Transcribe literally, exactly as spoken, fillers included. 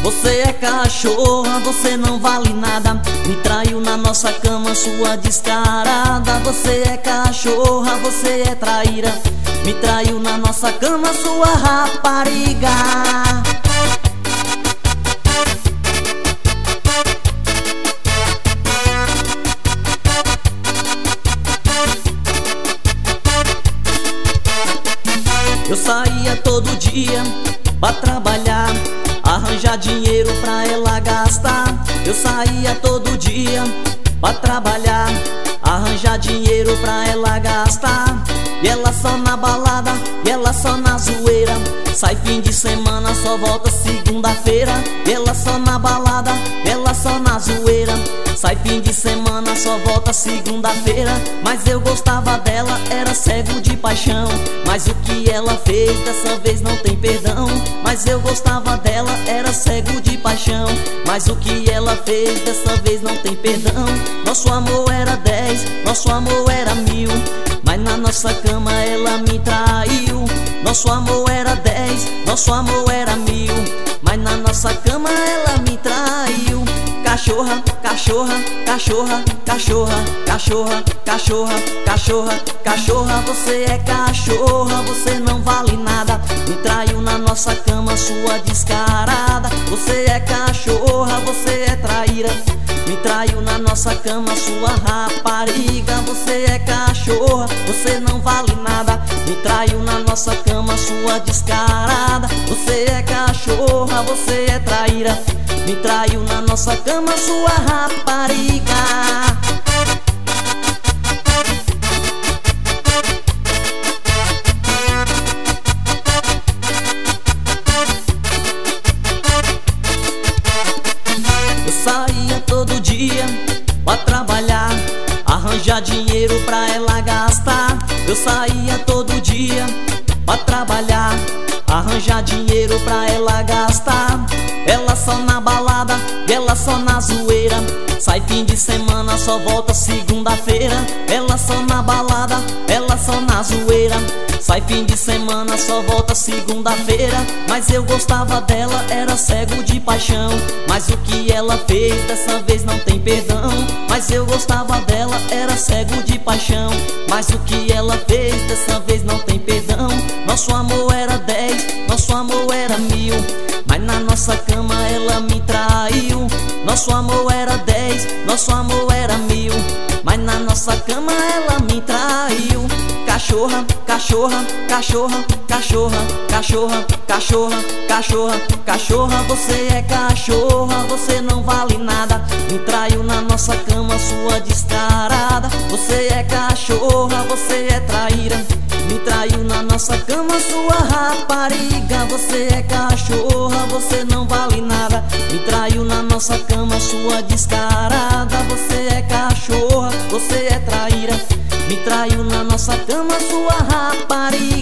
Você é cachorra, você não vale nada. Me traiu na nossa cama, sua descarada. Você é cachorra, você é traíra. Me traiu na nossa cama, sua rapariga. Eu saía todo dia pra trabalhar, arranjar dinheiro pra ela gastar. Eu saía todo dia pra trabalhar, arranjar dinheiro pra ela gastar. E ela só na balada, e ela só na zoeira. Sai fim de semana, só volta segunda-feira. E ela só na balada, ela só na zoeira. Sai fim de semana, só volta segunda-feira. Mas eu gostava dela, era cego de paixão. Mas o que ela fez, dessa vez não tem perdão. Mas eu gostava dela, era cego de paixão. Mas o que ela fez, dessa vez não tem perdão. Nosso amor era dez, nosso amor era mil. Mas na nossa cama ela me traiu. Nosso amor era dez, nosso amor era mil. Mas na nossa cama ela me traiu. Cachorra, cachorra, cachorra, cachorra, cachorra, cachorra, cachorra, cachorra. Você é cachorra, você não vale nada. Me traiu na nossa cama, sua descarada. Você é cachorra, você é traíra. Me traiu na nossa cama, sua rapariga. Você é cachorra, você não vale nada. Me traiu na nossa cama, sua descarada. Você é cachorra, você é traíra. Me traiu na nossa cama, sua rapariga. Eu saía todo dia pra trabalhar, arranjar dinheiro pra ela gastar. Eu saía todo dia pra trabalhar, arranjar dinheiro pra ela gastar. Ela só na balada, ela só na zoeira. Sai fim de semana, só volta segunda-feira. Ela só na balada, ela só na zoeira. Sai fim de semana, só volta segunda-feira. Mas eu gostava dela, era cego de paixão. Mas o que ela fez, dessa vez não tem perdão. Mas eu gostava dela, era cego de paixão. Mas o que ela fez, dessa vez não tem perdão. Nosso amor era dez, nosso amor era mil. Mas na nossa cama ela me traiu. Nosso amor era dez, nosso amor era mil. Mas na nossa cama ela me traiu. Cachorra, cachorra, cachorra, cachorra, cachorra, cachorra, cachorra, cachorra. Você é cachorra, você não vale nada. Me traiu na nossa cama, sua descarada. Você é cachorra, você é traíra. Me traiu na nossa cama, sua rapariga. Você é cachorra, você não vale nada. Me traiu na nossa cama, sua descarada. Você é cachorra, você é traíra. Me traiu na nossa cama, sua rapariga.